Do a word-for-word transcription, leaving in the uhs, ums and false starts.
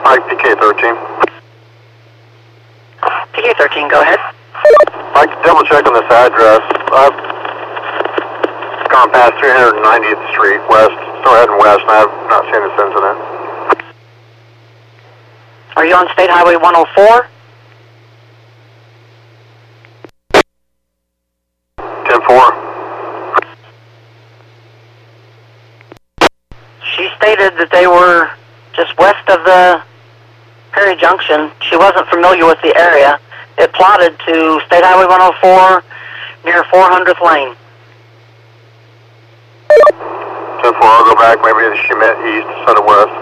Mike, P K thirteen. P K thirteen, go ahead. Mike, double check on this address. I've gone past three hundred ninetieth Street West, still heading west, and I've not seen this incident. Are you on State Highway one oh four? ten four. She stated that they were just west of the Perry Junction. She wasn't familiar with the area. It plotted to State Highway one oh four near four hundredth Lane. ten four, I'll go back. Maybe she meant east instead of west.